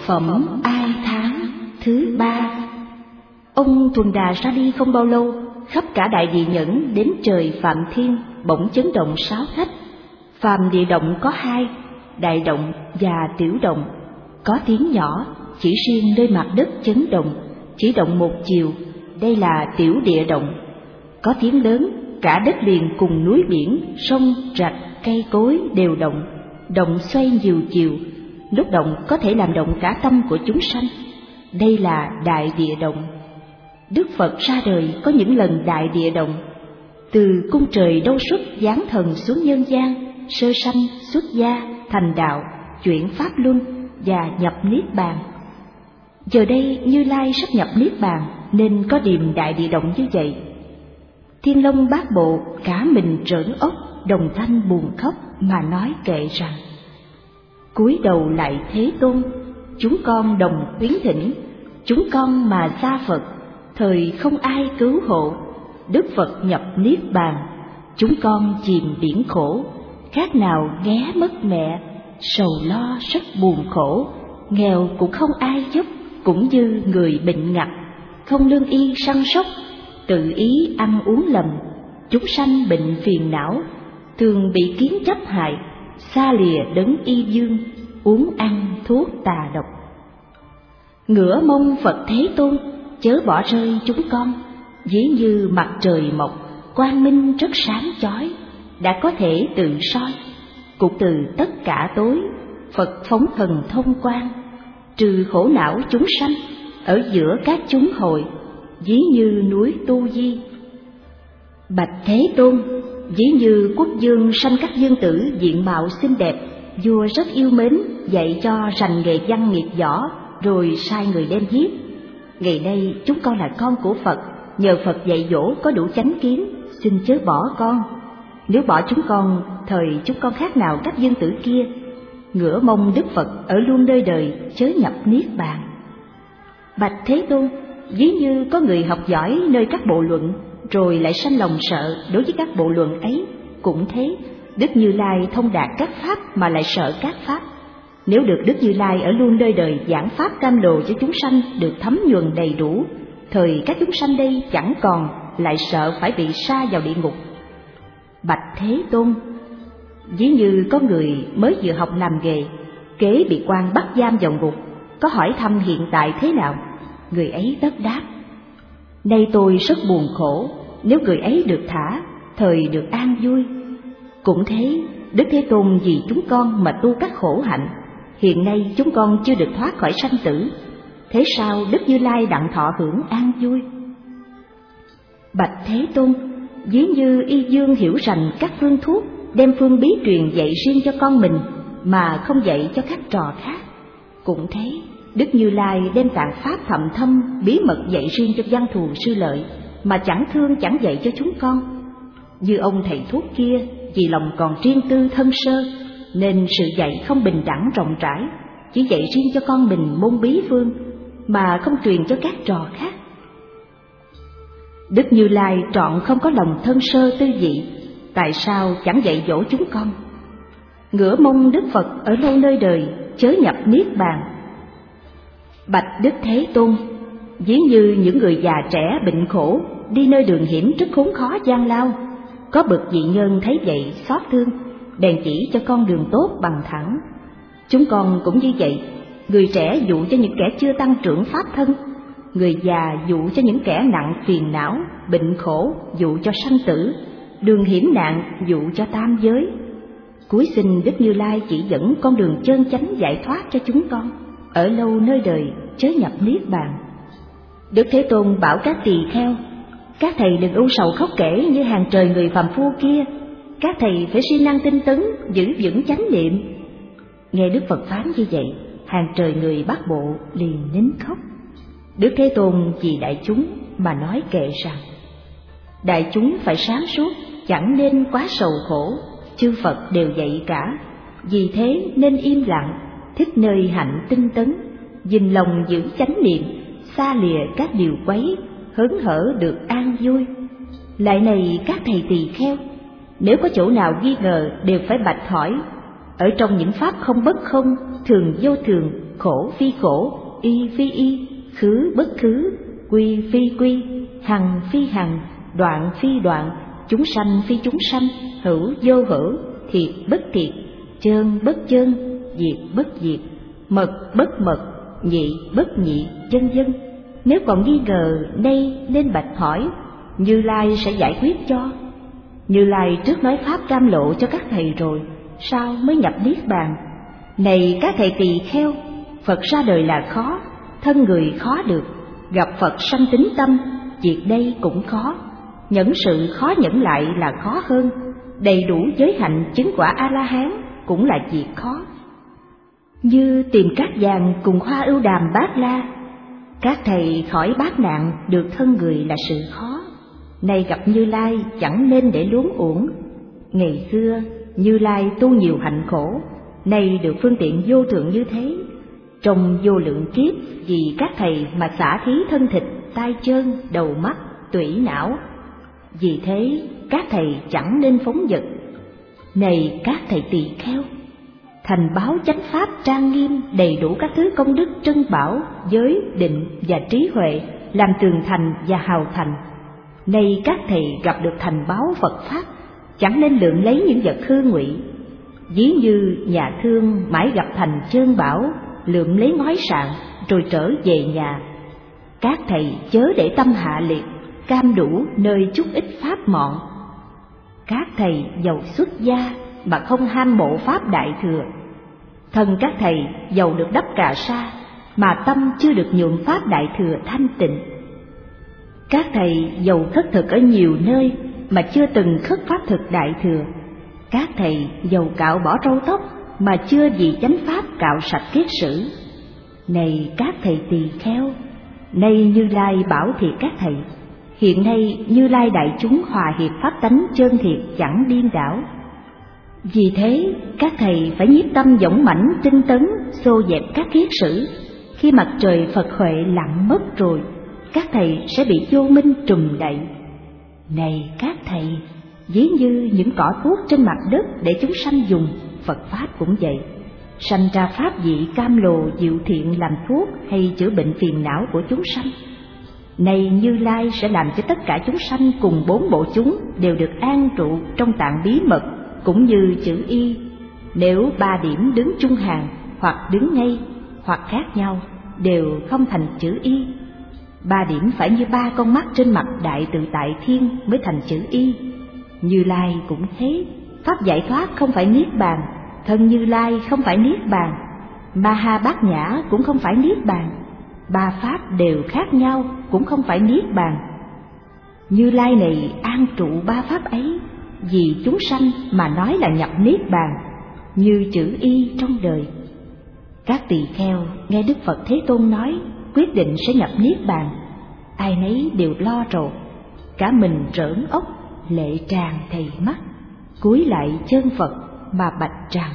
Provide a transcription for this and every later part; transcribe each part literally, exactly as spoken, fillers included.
Phẩm Ai Tháng thứ ba. Ông Thuần Đà ra đi không bao lâu, khắp cả đại địa nhẫn đến trời Phạm Thiên bỗng chấn động sáu thách. Phàm địa động có hai, đại động và tiểu động. Có tiếng nhỏ, chỉ riêng nơi mặt đất chấn động, chỉ động một chiều, đây là tiểu địa động. Có tiếng lớn, cả đất liền cùng núi biển, sông, rạch, cây cối đều động, động xoay nhiều chiều. Lúc động có thể làm động cả tâm của chúng sanh, đây là đại địa động. Đức Phật ra đời có những lần đại địa động, từ cung trời đâu xuất giáng thần xuống nhân gian, sơ sanh, xuất gia, thành đạo, chuyển pháp luân và nhập niết bàn. Giờ đây Như Lai sắp nhập niết bàn nên có điềm đại địa động như vậy. Thiên Long Bát Bộ cả mình trởn ốc, đồng thanh buồn khóc mà nói kệ rằng: cúi đầu lại Thế Tôn, chúng con đồng khuyến thỉnh, chúng con mà xa Phật, thời không ai cứu hộ. Đức Phật nhập niết bàn, chúng con chìm biển khổ, khác nào nghé mất mẹ, sầu lo rất buồn khổ. Nghèo cũng không ai giúp, cũng như người bệnh ngặt, không lương y săn sóc, tự ý ăn uống lầm. Chúng sanh bệnh phiền não, thường bị kiến chấp hại, xa lìa đấng y dương, uống ăn thuốc tà độc. Ngửa mong Phật Thế Tôn, chớ bỏ rơi chúng con. Ví như mặt trời mọc, quang minh rất sáng chói, đã có thể tự soi. Cũng từ tất cả tối, Phật phóng thần thông quang, trừ khổ não chúng sanh, ở giữa các chúng hội, ví như núi Tu Di. Bạch Thế Tôn, ví như quốc dương sanh các dương tử diện mạo xinh đẹp, vua rất yêu mến, dạy cho rành nghề văn nghiệp võ, rồi sai người đem giết. Ngày nay chúng con là con của Phật, nhờ Phật dạy dỗ có đủ chánh kiến, xin chớ bỏ con. Nếu bỏ chúng con, thời chúng con khác nào các dương tử kia. Ngửa mong Đức Phật ở luôn nơi đời, chớ nhập niết bàn. Bạch Thế Tôn, ví như có người học giỏi nơi các bộ luận, rồi lại sanh lòng sợ đối với các bộ luận ấy. Cũng thế, Đức Như Lai thông đạt các pháp mà lại sợ các pháp. Nếu được Đức Như Lai ở luôn nơi đời giảng pháp cam lồ cho chúng sanh được thấm nhuần đầy đủ, thời các chúng sanh đây chẳng còn lại sợ phải bị sa vào địa ngục. Bạch Thế Tôn, ví như có người mới vừa học làm nghề, kế bị quan bắt giam vào ngục, có hỏi thăm hiện tại thế nào, người ấy tất đáp: nay tôi rất buồn khổ, nếu người ấy được thả, thời được an vui. Cũng thế, Đức Thế Tôn vì chúng con mà tu các khổ hạnh, hiện nay chúng con chưa được thoát khỏi sanh tử, thế sao Đức Như Lai đặng thọ hưởng an vui? Bạch Thế Tôn, ví như y dương hiểu rành các phương thuốc, đem phương bí truyền dạy riêng cho con mình, mà không dạy cho các trò khác. Cũng thế, Đức Như Lai đem tạng pháp thậm thâm, bí mật dạy riêng cho văn thù sư lợi, mà chẳng thương chẳng dạy cho chúng con. Như ông thầy thuốc kia, vì lòng còn riêng tư thân sơ, nên sự dạy không bình đẳng rộng rãi, chỉ dạy riêng cho con mình môn bí phương, mà không truyền cho các trò khác. Đức Như Lai trọn không có lòng thân sơ tư vị, tại sao chẳng dạy dỗ chúng con? Ngửa mong Đức Phật ở lâu nơi đời, chớ nhập niết bàn. Bạch Đức Thế Tôn, ví như những người già trẻ bệnh khổ, đi nơi đường hiểm rất khốn khó gian lao, có bậc vị nhân thấy vậy xót thương, bèn chỉ cho con đường tốt bằng thẳng. Chúng con cũng như vậy, người trẻ dụ cho những kẻ chưa tăng trưởng pháp thân, người già dụ cho những kẻ nặng phiền não, bệnh khổ dụ cho sanh tử, đường hiểm nạn dụ cho tam giới. Cuối xin Đức Như Lai chỉ dẫn con đường chân chánh giải thoát cho chúng con, ở lâu nơi đời, chớ nhập niết bàn. Đức Thế Tôn bảo các tỳ kheo: các thầy đừng ưu sầu khóc kể như hàng trời người phàm phu kia, các thầy phải siêng năng tinh tấn, giữ vững chánh niệm. Nghe Đức Phật phán như vậy, hàng trời người Bát Bộ liền nín khóc. Đức Thế Tôn vì đại chúng mà nói kệ rằng: đại chúng phải sáng suốt, chẳng nên quá sầu khổ, chư Phật đều dạy cả. Vì thế nên im lặng, thích nơi hạnh tinh tấn, dình lòng giữ chánh niệm, xa lìa các điều quấy, hớn hở được an vui. Lại này các thầy tỳ kheo, nếu có chỗ nào nghi ngờ đều phải bạch hỏi. Ở trong những pháp không bất không, thường vô thường, khổ phi khổ, y phi y, khứ bất khứ, quy phi quy, hằng phi hằng, đoạn phi đoạn, chúng sanh phi chúng sanh, hữu vô hữu, thiệt bất thiệt, chơn bất chơn, diệt bất diệt, mật bất mật, nhị bất nhị, vân vân. Nếu còn nghi ngờ, nay nên bạch hỏi, Như Lai sẽ giải quyết cho. Như Lai trước nói pháp cam lộ cho các thầy rồi, sao mới nhập niết bàn? Này các thầy tỳ kheo, Phật ra đời là khó, thân người khó được, gặp Phật sanh tín tâm, việc đây cũng khó, nhẫn sự khó nhẫn lại là khó hơn, đầy đủ giới hạnh chứng quả A-la-hán cũng là việc khó. Như tìm cát vàng cùng hoa ưu đàm bát la, các thầy khỏi bát nạn được thân người là sự khó, nay gặp Như Lai chẳng nên để luống uổng. Ngày xưa Như Lai tu nhiều hạnh khổ, nay được phương tiện vô thượng như thế, trong vô lượng kiếp vì các thầy mà xả thí thân thịt, tay chân, đầu mắt, tủy não. Vì thế các thầy chẳng nên phóng dật. Này các thầy tỳ kheo, thành báo chánh pháp trang nghiêm, đầy đủ các thứ công đức trân bảo, giới, định và trí huệ, làm tường thành và hào thành. Nay các thầy gặp được thành báo Phật pháp, chẳng nên lượng lấy những vật hư ngụy. Ví như nhà thương mãi gặp thành chơn bảo, lượng lấy ngói sạn rồi trở về nhà. Các thầy chớ để tâm hạ liệt, cam đủ nơi chút ít pháp mọn. Các thầy giàu xuất gia mà không ham mộ pháp đại thừa. Thân các thầy giàu được đắp cà sa, mà tâm chưa được nhuộm pháp đại thừa thanh tịnh. Các thầy giàu khất thực ở nhiều nơi mà chưa từng khất pháp thực đại thừa. Các thầy giàu cạo bỏ râu tóc mà chưa vì chánh pháp cạo sạch kiết sử. Này các thầy tỳ kheo, nay Như Lai bảo thiệt các thầy, hiện nay Như Lai đại chúng hòa hiệp pháp tánh chân thiệt chẳng điên đảo. Vì thế các thầy phải nhiếp tâm dũng mãnh tinh tấn, xô dẹp các kiết sử. Khi mặt trời Phật huệ lặn mất rồi, các thầy sẽ bị vô minh trùm đậy. Này các thầy, ví như những cỏ thuốc trên mặt đất để chúng sanh dùng, Phật pháp cũng vậy. Sanh ra pháp vị cam lồ diệu thiện làm thuốc hay chữa bệnh phiền não của chúng sanh. Này Như Lai sẽ làm cho tất cả chúng sanh cùng bốn bộ chúng đều được an trụ trong tạng bí mật, cũng như chữ y. Nếu ba điểm đứng chung hàng, hoặc đứng ngay, hoặc khác nhau, đều không thành chữ y. Ba điểm phải như ba con mắt trên mặt đại tự tại thiên mới thành chữ y. Như Lai cũng thế, pháp giải thoát không phải niết bàn, thân Như Lai không phải niết bàn, Ma Ha Bát Nhã cũng không phải niết bàn, ba pháp đều khác nhau cũng không phải niết bàn. Như Lai này an trụ ba pháp ấy, vì chúng sanh mà nói là nhập niết bàn, như chữ y trong đời. Các tỳ kheo nghe Đức Phật Thế Tôn nói quyết định sẽ nhập niết bàn, ai nấy đều lo rầu, cả mình trởn ốc, lệ tràn đầy mắt, cúi lại chân Phật mà bạch rằng: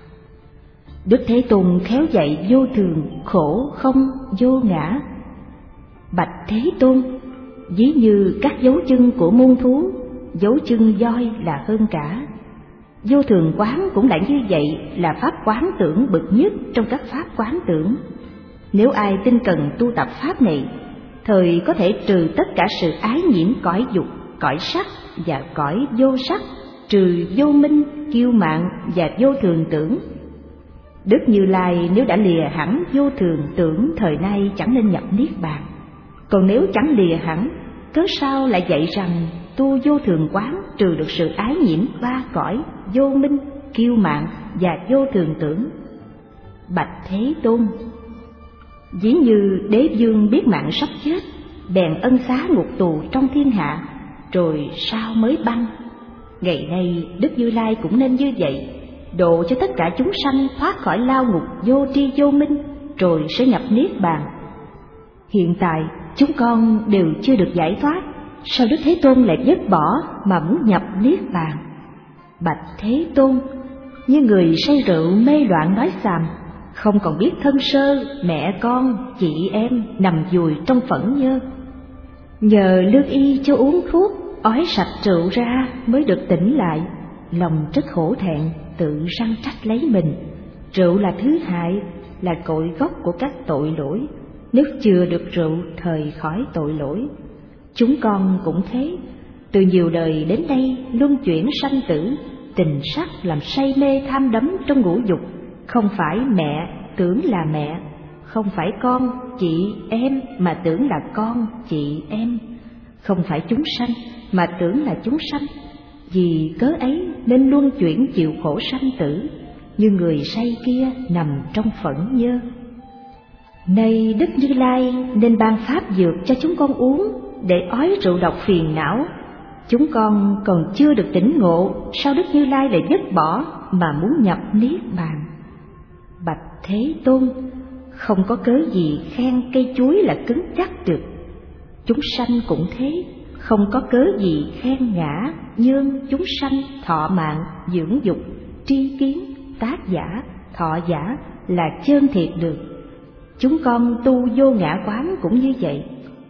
Đức Thế Tôn khéo dạy vô thường, khổ không, vô ngã. Bạch Thế Tôn, ví như các dấu chân của muôn thú, dấu chân voi là hơn cả. Vô thường quán cũng lại như vậy, là pháp quán tưởng bậc nhất trong các pháp quán tưởng. Nếu ai tinh cần tu tập pháp này, thời có thể trừ tất cả sự ái nhiễm cõi dục, cõi sắc và cõi vô sắc, trừ vô minh, kiêu mạn và vô thường tưởng. Đức Như Lai nếu đã lìa hẳn vô thường tưởng, thời nay chẳng nên nhập niết bàn. Còn nếu chẳng lìa hẳn, cớ sao lại dạy rằng tu vô thường quán trừ được sự ái nhiễm ba cõi, vô minh, kiêu mạn và vô thường tưởng? Bạch Thế Tôn, ví như đế vương biết mạng sắp chết, bèn ân xá ngục tù trong thiên hạ, rồi sao mới băng. Ngày nay Đức Như Lai cũng nên như vậy, độ cho tất cả chúng sanh thoát khỏi lao ngục vô tri vô minh, rồi sẽ nhập niết bàn. Hiện tại chúng con đều chưa được giải thoát, sao Đức Thế Tôn lại dứt bỏ mà muốn nhập niết bàn? Bạch Thế Tôn, như người say rượu mê loạn nói xàm, không còn biết thân sơ, mẹ con, chị em nằm vùi trong phẫn nhơ. Nhờ lương y cho uống thuốc, ói sạch rượu ra mới được tỉnh lại, lòng rất khổ thẹn, tự răn trách lấy mình. Rượu là thứ hại, là cội gốc của các tội lỗi, nếu chừa được rượu thời khỏi tội lỗi. Chúng con cũng thế, từ nhiều đời đến đây luân chuyển sanh tử, tình sắc làm say mê tham đắm trong ngũ dục. Không phải mẹ tưởng là mẹ, không phải con chị em mà tưởng là con chị em, không phải chúng sanh mà tưởng là chúng sanh. Vì cớ ấy nên luân chuyển chịu khổ sanh tử, như người say kia nằm trong phẫn nhơ. Nay Đức Như Lai nên ban pháp dược cho chúng con uống, để ói rượu độc phiền não. Chúng con còn chưa được tỉnh ngộ, sao Đức Như Lai lại dứt bỏ mà muốn nhập niết bàn? Bạch Thế Tôn, không có cớ gì khen cây chuối là cứng chắc được. Chúng sanh cũng thế, không có cớ gì khen ngã nhương chúng sanh thọ mạng dưỡng dục tri kiến tác giả thọ giả là chơn thiệt được. Chúng con tu vô ngã quán cũng như vậy.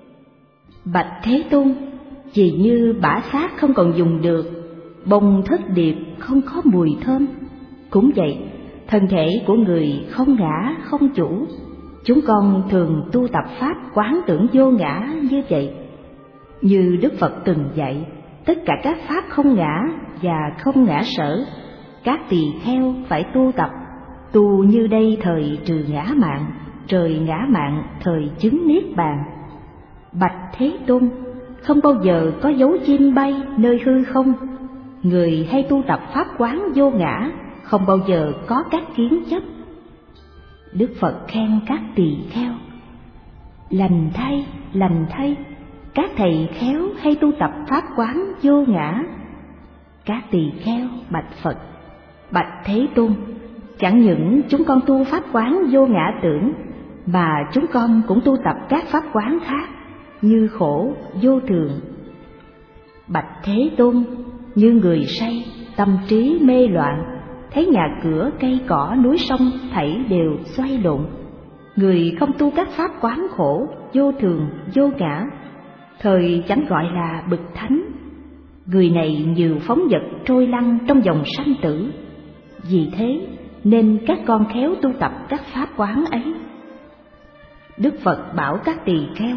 Bạch Thế Tôn, vì như bã xác không còn dùng được, bông thất điệp không có mùi thơm, cũng vậy thân thể của người không ngã không chủ. Chúng con thường tu tập pháp quán tưởng vô ngã như vậy. Như Đức Phật từng dạy, tất cả các pháp không ngã và không ngã sở, các tỳ kheo phải tu tập. Tu như đây thời trừ ngã mạn, trời ngã mạn thời chứng niết bàn. Bạch Thế Tôn, không bao giờ có dấu chim bay nơi hư không. Người hay tu tập pháp quán vô ngã, không bao giờ có các kiến chấp. Đức Phật khen các tỳ kheo: lành thay, lành thay, các thầy khéo hay tu tập pháp quán vô ngã. Các tỳ kheo bạch Phật: bạch Thế Tôn, chẳng những chúng con tu pháp quán vô ngã tưởng, mà chúng con cũng tu tập các pháp quán khác như khổ, vô thường. Bạch Thế Tôn, như người say, tâm trí mê loạn, thấy nhà cửa cây cỏ núi sông thảy đều xoay lộn. Người không tu các pháp quán khổ, vô thường, vô ngã, thời chẳng gọi là bậc thánh. Người này nhiều phóng vật trôi lăn trong dòng sanh tử. Vì thế nên các con khéo tu tập các pháp quán ấy. Đức Phật bảo các tỳ kheo: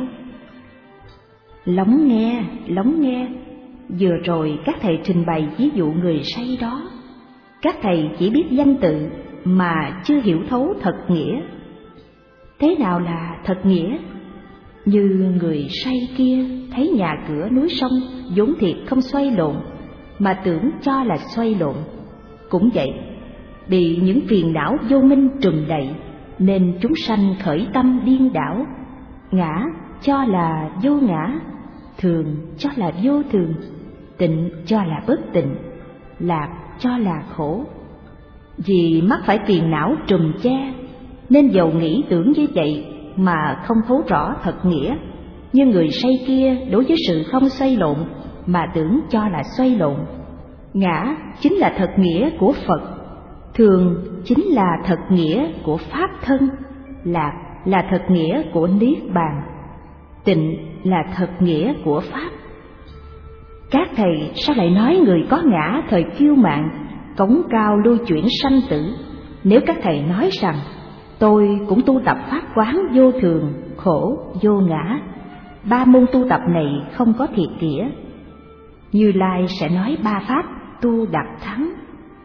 lắng nghe, lắng nghe. Vừa rồi các thầy trình bày ví dụ người say đó. Các thầy chỉ biết danh tự mà chưa hiểu thấu thật nghĩa. Thế nào là thật nghĩa? Như người say kia thấy nhà cửa núi sông vốn thiệt không xoay lộn, mà tưởng cho là xoay lộn. Cũng vậy, bị những phiền não vô minh trùm đậy, nên chúng sanh khởi tâm điên đảo. Ngã cho là vô ngã, thường cho là vô thường, tịnh cho là bất tịnh, lạc cho là khổ. Vì mắc phải phiền não trùm che, nên dầu nghĩ tưởng như vậy mà không thấu rõ thật nghĩa. Như người say kia đối với sự không xoay lộn mà tưởng cho là xoay lộn. Ngã chính là thật nghĩa của Phật, thường chính là thật nghĩa của Pháp thân, lạc là thật nghĩa của Niết Bàn, tịnh là thật nghĩa của Pháp. Các thầy sao lại nói người có ngã thời kiêu mạn, cống cao lưu chuyển sanh tử? Nếu các thầy nói rằng tôi cũng tu tập pháp quán vô thường, khổ, vô ngã, ba môn tu tập này không có thiệt nghĩa. Như Lai sẽ nói ba pháp tu đạt thắng.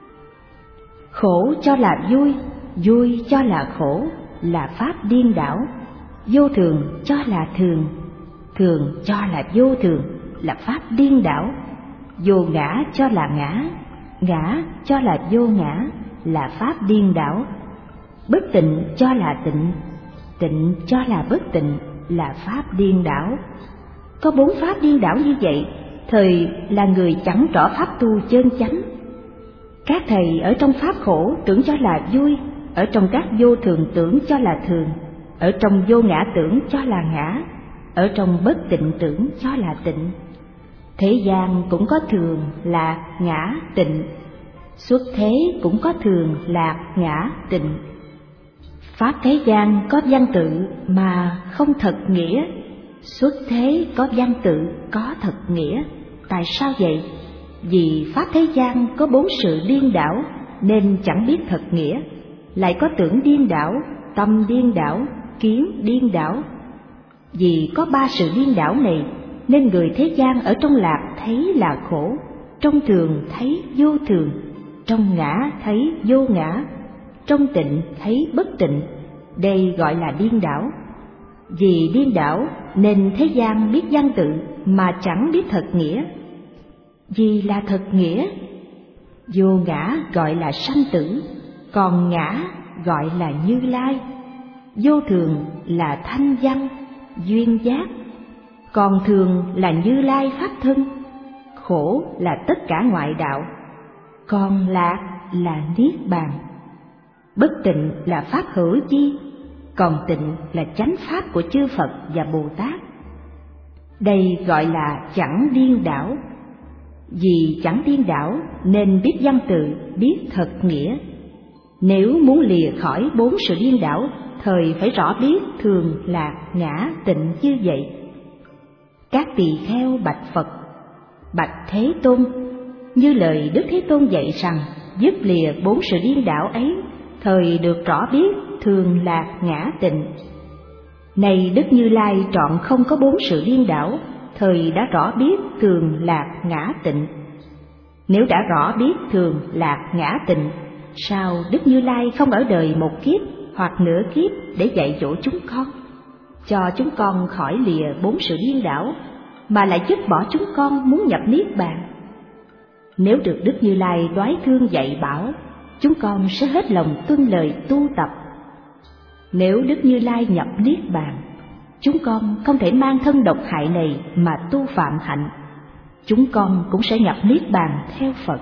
Khổ cho là vui, vui cho là khổ, là pháp điên đảo. Vô thường cho là thường, thường cho là vô thường, là pháp điên đảo. Vô ngã cho là ngã, ngã cho là vô ngã, là pháp điên đảo. Bất tịnh cho là tịnh, tịnh cho là bất tịnh, là pháp điên đảo. Có bốn pháp điên đảo như vậy, thời là người chẳng rõ pháp tu chân chánh. Các thầy ở trong pháp khổ tưởng cho là vui, ở trong các vô thường tưởng cho là thường, ở trong vô ngã tưởng cho là ngã, ở trong bất tịnh tưởng cho là tịnh. Thế gian cũng có thường, lạc, ngã, tịnh. Xuất thế cũng có thường, lạc, ngã, tịnh. Pháp thế gian có văn tự mà không thật nghĩa, xuất thế có văn tự có thật nghĩa. Tại sao vậy? Vì pháp thế gian có bốn sự điên đảo nên chẳng biết thật nghĩa, lại có tưởng điên đảo, tâm điên đảo, kiến điên đảo. Vì có ba sự điên đảo này nên người thế gian ở trong lạc thấy là khổ, trong thường thấy vô thường, trong ngã thấy vô ngã, trong tịnh thấy bất tịnh. Đây gọi là điên đảo. Vì điên đảo nên thế gian biết văn tự mà chẳng biết thật nghĩa. Vì là thật nghĩa, vô ngã gọi là sanh tử, còn ngã gọi là Như Lai. Vô thường là thanh văn, duyên giác, còn thường là Như Lai pháp thân. Khổ là tất cả ngoại đạo, còn lạc là niết bàn. Bất tịnh là pháp hữu chi, còn tịnh là chánh pháp của chư Phật và Bồ Tát. Đây gọi là chẳng điên đảo. Vì chẳng điên đảo nên biết văn tự, biết thật nghĩa. Nếu muốn lìa khỏi bốn sự điên đảo, thời phải rõ biết thường lạc ngã tịnh như vậy. Các tỳ kheo bạch Phật: Bạch Thế Tôn, như lời Đức Thế Tôn dạy rằng dứt lìa bốn sự điên đảo ấy, thời được rõ biết thường lạc ngã tịnh. Này Đức Như Lai trọn không có bốn sự điên đảo, thời đã rõ biết thường lạc ngã tịnh. Nếu đã rõ biết thường lạc ngã tịnh, sao Đức Như Lai không ở đời một kiếp hoặc nửa kiếp để dạy dỗ chúng con, cho chúng con khỏi lìa bốn sự điên đảo, mà lại dứt bỏ chúng con muốn nhập niết bàn? Nếu được Đức Như Lai đoái thương dạy bảo, chúng con sẽ hết lòng tuân lời tu tập. Nếu Đức Như Lai nhập niết bàn, chúng con không thể mang thân độc hại này mà tu phạm hạnh, chúng con cũng sẽ nhập niết bàn theo Phật.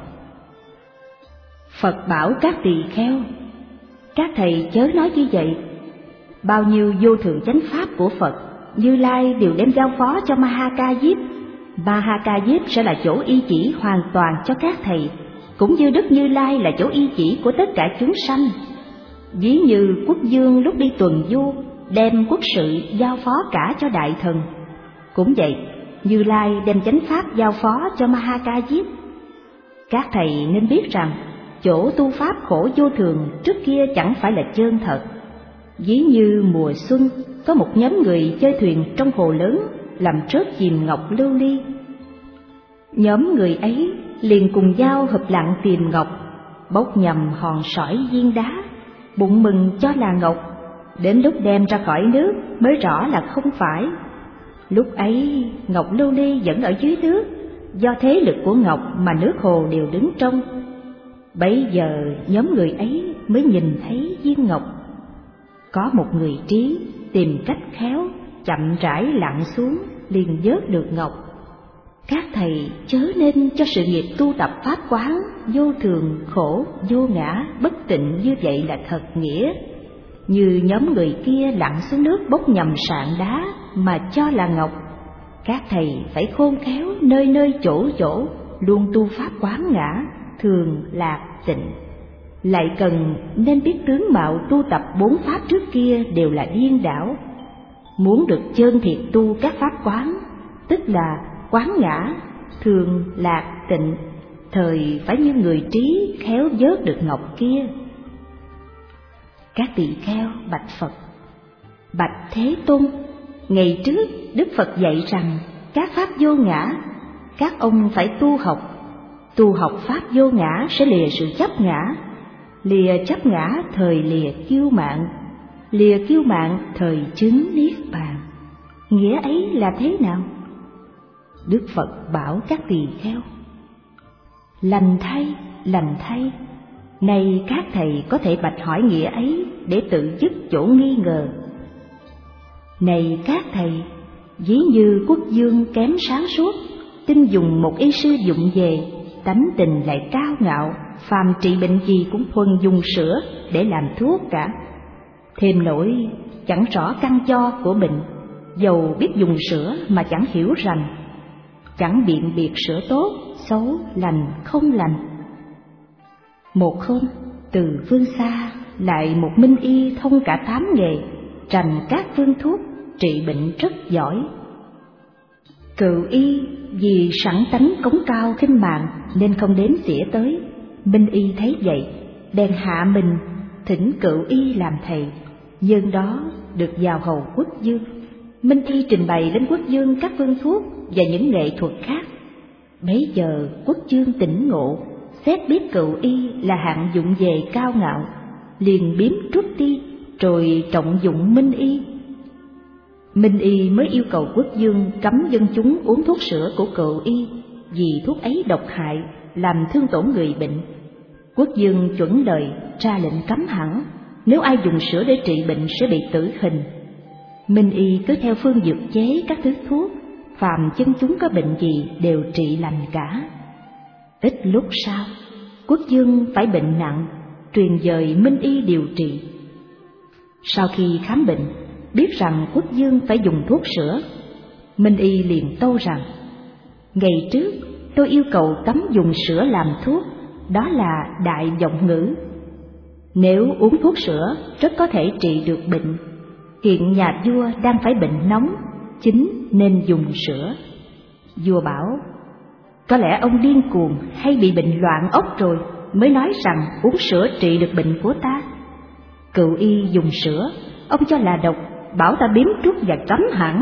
Phật bảo các tỳ kheo: Các thầy chớ nói như vậy. Bao nhiêu vô thượng chánh pháp của Phật, Như Lai đều đem giao phó cho Ma Ha Ca Diếp. Ma Ha Ca Diếp sẽ là chỗ y chỉ hoàn toàn cho các thầy, cũng như Đức Như Lai là chỗ y chỉ của tất cả chúng sanh. Ví như quốc vương lúc đi tuần du đem quốc sự giao phó cả cho đại thần, cũng vậy Như Lai đem chánh pháp giao phó cho Ma Ha Ca Diếp. Các thầy nên biết rằng chỗ tu pháp khổ vô thường trước kia chẳng phải là chân thật. Ví như mùa xuân có một nhóm người chơi thuyền trong hồ lớn làm rớt chìm ngọc lưu ly. Nhóm người ấy liền cùng nhau hợp lặng tìm ngọc, bốc nhầm hòn sỏi viên đá, bụng mừng cho là ngọc. Đến lúc đem ra khỏi nước mới rõ là không phải. Lúc ấy ngọc lưu ly vẫn ở dưới nước, do thế lực của ngọc mà nước hồ đều đứng trong. Bấy giờ nhóm người ấy mới nhìn thấy viên ngọc. Có một người trí tìm cách khéo, chậm rãi lặn xuống liền vớt được ngọc. Các thầy chớ nên cho sự nghiệp tu tập pháp quán vô thường, khổ, vô ngã, bất tịnh như vậy là thật nghĩa. Như nhóm người kia lặn xuống nước bốc nhầm sạn đá mà cho là ngọc. Các thầy phải khôn khéo nơi nơi chỗ chỗ, luôn tu pháp quán ngã, thường, lạc, tịnh. Lại cần nên biết tướng mạo tu tập bốn pháp trước kia đều là điên đảo. Muốn được chân thiệt tu các pháp quán, tức là quán ngã, thường, lạc, tịnh, thời phải như người trí khéo vớt được ngọc kia. Các tỳ kheo bạch Phật: Bạch Thế Tôn, ngày trước Đức Phật dạy rằng các pháp vô ngã, các ông phải tu học. Tu học pháp vô ngã sẽ lìa sự chấp ngã, lìa chấp ngã thời lìa kiêu mạn, lìa kiêu mạn thời chứng niết bàn. Nghĩa ấy là thế nào? Đức Phật bảo các tỳ kheo: Lành thay, lành thay, nay các thầy có thể bạch hỏi nghĩa ấy để tự dứt chỗ nghi ngờ. Này các thầy, ví như quốc vương kém sáng suốt, tin dùng một y sư dụng về, tánh tình lại cao ngạo, phàm trị bệnh gì cũng thuần dùng sữa để làm thuốc cả. Thêm nỗi chẳng rõ căn do của bệnh, dầu biết dùng sữa mà chẳng hiểu rành, chẳng biện biệt sữa tốt, xấu, lành, không lành. Một hôm, từ phương xa lại một minh y thông cả tám nghề, rành các phương thuốc, trị bệnh rất giỏi. Cựu y vì sẵn tánh cống cao khinh mạng nên không đến xỉa tới. Minh y thấy vậy, bèn hạ mình thỉnh cựu y làm thầy. nhân đó được vào hầu quốc vương. Minh Y trình bày lên quốc vương các phương thuốc và những nghệ thuật khác. Bấy giờ quốc vương tỉnh ngộ, xét biết Cựu Y là hạng dụng về cao ngạo, liền biếm trút đi, rồi trọng dụng Minh Y. Minh Y mới yêu cầu quốc vương cấm dân chúng uống thuốc sữa của Cựu Y, vì thuốc ấy độc hại, làm thương tổn người bệnh. Quốc vương chuẩn lời ra lệnh cấm hẳn, nếu ai dùng sữa để trị bệnh sẽ bị tử hình. Minh Y cứ theo phương dược chế các thứ thuốc, phàm dân chúng có bệnh gì đều trị lành cả. Ít lúc sau, quốc vương phải bệnh nặng, truyền dời Minh Y điều trị. Sau khi khám bệnh, biết rằng quốc vương phải dùng thuốc sữa, Minh Y liền tâu rằng: ngày trước tôi yêu cầu cấm dùng sữa làm thuốc, đó là đại vọng ngữ. Nếu uống thuốc sữa rất có thể trị được bệnh. Hiện nhà vua đang phải bệnh nóng, chính nên dùng sữa. Vua bảo: có lẽ ông điên cuồng hay bị bệnh loạn óc rồi mới nói rằng uống sữa trị được bệnh của ta. Cựu Y dùng sữa, ông cho là độc, bảo ta biếm trút và cấm hẳn.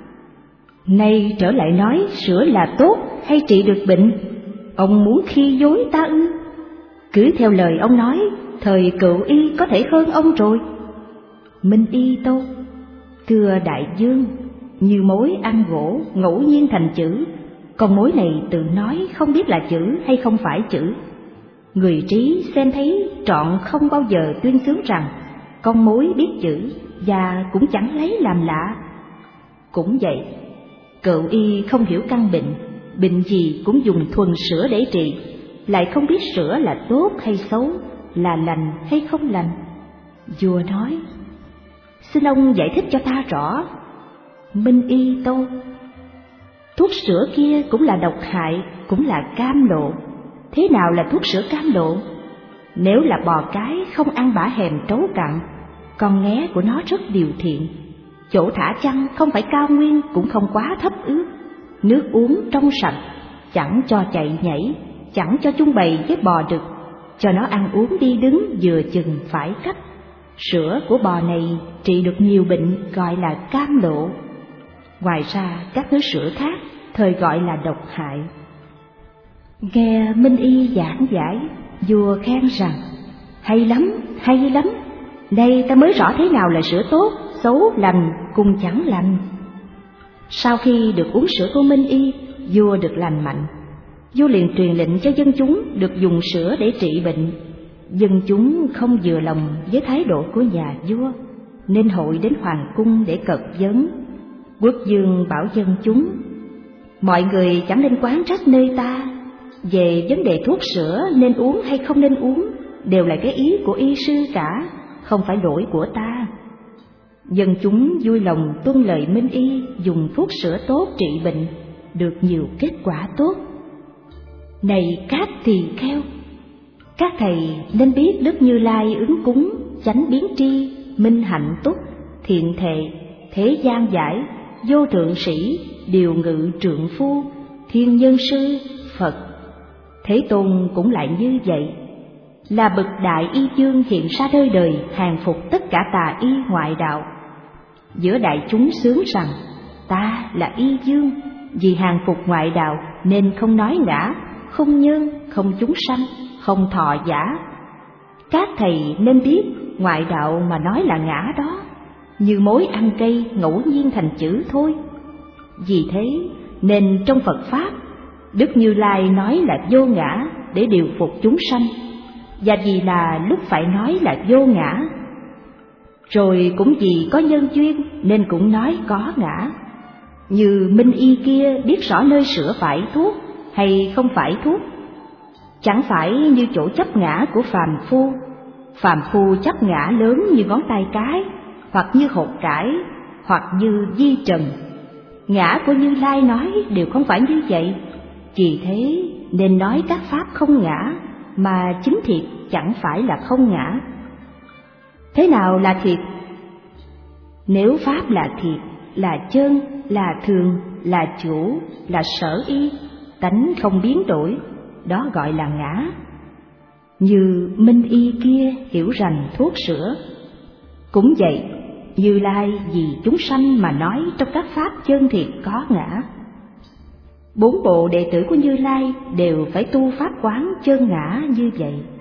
Nay trở lại nói sữa là tốt hay trị được bệnh, ông muốn khi dối ta ư? Cứ theo lời ông nói, thời Cựu Y có thể hơn ông rồi. Minh Y tâu: thưa đại vương, như mối ăn gỗ ngẫu nhiên thành chữ, con mối này tự nói không biết là chữ hay không phải chữ. Người trí xem thấy trọn không bao giờ tuyên xướng rằng con mối biết chữ, và cũng chẳng lấy làm lạ. Cũng vậy, Cựu Y không hiểu căn bệnh, bệnh gì cũng dùng thuần sữa để trị, lại không biết sữa là tốt hay xấu, là lành hay không lành. Vua nói: xin ông giải thích cho ta rõ. Minh Y tâu: thuốc sữa kia cũng là độc hại, cũng là cam lộ. Thế nào là thuốc sữa cam lộ? Nếu là bò cái không ăn bã hèm trấu cặn, con nghé của nó rất điều thiện. Chỗ thả chăn không phải cao nguyên, cũng không quá thấp ướt. Nước uống trong sạch, chẳng cho chạy nhảy, chẳng cho chung bầy với bò đực, cho nó ăn uống đi đứng vừa chừng phải cách. Sữa của bò này trị được nhiều bệnh, gọi là cam lộ. Ngoài ra các thứ sữa khác thời gọi là độc hại. Nghe Minh Y giảng giải, vua khen rằng: hay lắm, hay lắm, đây ta mới rõ thế nào là sữa tốt, xấu, lành cùng chẳng lành. Sau khi được uống sữa của Minh Y, vua được lành mạnh. Vua liền truyền lệnh cho dân chúng được dùng sữa để trị bệnh. Dân chúng không vừa lòng với thái độ của nhà vua, nên hội đến hoàng cung để cật vấn. Quốc vương bảo dân chúng: mọi người chẳng nên quán trách nơi ta. Về vấn đề thuốc sữa nên uống hay không nên uống, đều là cái ý của y sư cả, không phải lỗi của ta. Dân chúng vui lòng tuân lời Minh Y dùng thuốc sữa tốt trị bệnh, được nhiều kết quả tốt. Này các tỳ kheo, các thầy nên biết Đức Như Lai ứng cúng, chánh biến tri, minh hạnh túc, thiện thệ, thế gian giải, vô thượng sĩ, điều ngự trượng phu, thiên nhân sư, Phật. Thế Tôn cũng lại như vậy, là bậc đại y dương hiện ra đời đời, hàng phục tất cả tà y ngoại đạo. Giữa đại chúng xướng rằng ta là y dương, vì hàng phục ngoại đạo nên không nói ngã, không nhân, không chúng sanh, không thọ giả. Các thầy nên biết ngoại đạo mà nói là ngã đó, như mối ăn cây ngẫu nhiên thành chữ thôi. Vì thế nên trong Phật Pháp, Đức Như Lai nói là vô ngã để điều phục chúng sanh, và vì là lúc phải nói là vô ngã. Rồi cũng vì có nhân duyên nên cũng nói có ngã. Như Minh Y kia biết rõ nơi sửa phải thuốc hay không phải thuốc, chẳng phải như chỗ chấp ngã của phàm phu. Phàm phu chấp ngã lớn như ngón tay cái, hoặc như hột cải, hoặc như di trần. Ngã của Như Lai nói đều không phải như vậy. Vì thế nên nói các pháp không ngã, mà chính thiệt chẳng phải là không ngã. Thế nào là thiệt? Nếu pháp là thiệt, là chân, là thường, là chủ, là sở y, tánh không biến đổi, đó gọi là ngã. Như Minh Y kia hiểu rằng thuốc sữa, Cũng vậy, Như Lai vì chúng sanh mà nói trong các pháp chân thiệt có ngã. Bốn bộ đệ tử của Như Lai đều phải tu pháp quán chân ngã như vậy.